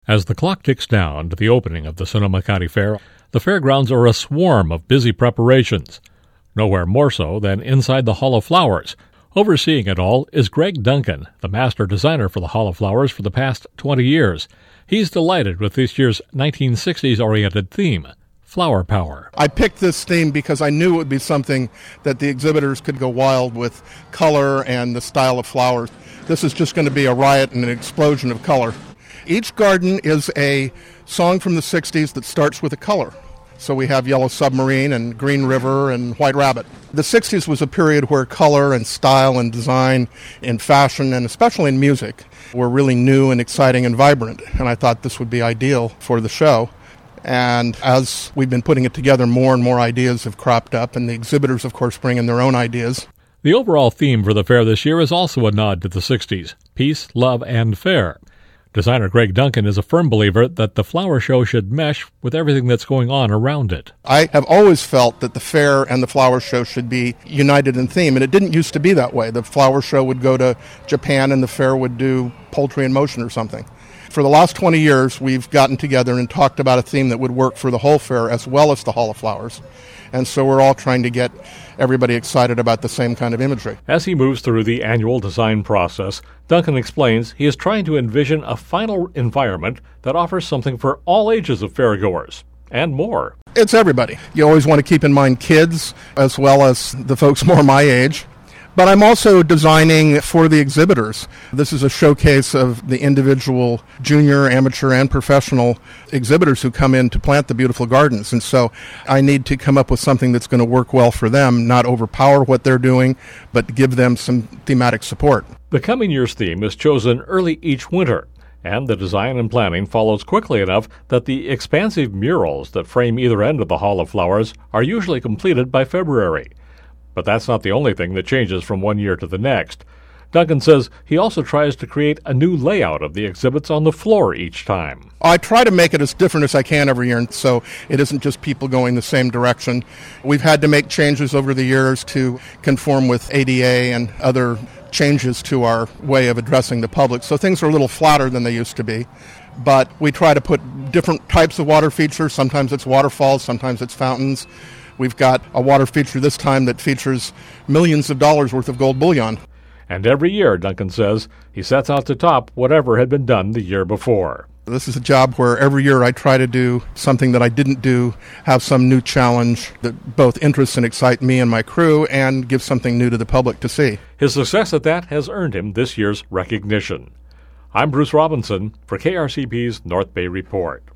As the clock ticks down to the opening of the Sonoma County Fair, the fairgrounds are a swarm of busy preparations. Nowhere more so than inside the Hall of Flowers. Overseeing it all is Greg Duncan, the master designer for the Hall of Flowers for the past 20 years. He's delighted with this year's 1960s-oriented theme, Flower Power. I picked this theme because I knew it would be something that the exhibitors could go wild with color and the style of flowers. This is just going to be a riot and an explosion of color. Each garden is a song from the 60s that starts with a color. So we have Yellow Submarine and Green River and White Rabbit. The 60s was a period where color and style and design in fashion and especially in music were really new and exciting and vibrant. And I thought this would be ideal for the show. And as we've been putting it together, more and more ideas have cropped up, and the exhibitors, of course, bring in their own ideas. The overall theme for the fair this year is also a nod to the 60s, peace, love, and fair. Designer Greg Duncan is a firm believer that the flower show should mesh with everything that's going on around it. I have always felt that the fair and the flower show should be united in theme, and it didn't used to be that way. The flower show would go to Japan and the fair would do Poultry in Motion or something. For the last 20 years, we've gotten together and talked about a theme that would work for the whole fair as well as the Hall of Flowers. And so we're all trying to get everybody excited about the same kind of imagery. As he moves through the annual design process, Duncan explains he is trying to envision a final environment that offers something for all ages of fairgoers and more. It's everybody. You always want to keep in mind kids as well as the folks more my age. But I'm also designing for the exhibitors. This is a showcase of the individual junior, amateur, and professional exhibitors who come in to plant the beautiful gardens. And so I need to come up with something that's going to work well for them, not overpower what they're doing, but give them some thematic support. The coming year's theme is chosen early each winter, and the design and planning follows quickly enough that the expansive murals that frame either end of the Hall of Flowers are usually completed by February. But that's not the only thing that changes from one year to the next. Duncan says he also tries to create a new layout of the exhibits on the floor each time. I try to make it as different as I can every year, so it isn't just people going the same direction. We've had to make changes over the years to conform with ADA and other changes to our way of addressing the public, so things are a little flatter than they used to be. But we try to put different types of water features. Sometimes it's waterfalls, sometimes it's fountains. We've got a water feature this time that features millions of dollars worth of gold bullion. And every year, Duncan says, he sets out to top whatever had been done the year before. This is a job where every year I try to do something that I didn't do, have some new challenge that both interests and excite me and my crew, and give something new to the public to see. His success at that has earned him this year's recognition. I'm Bruce Robinson for KRCP's North Bay Report.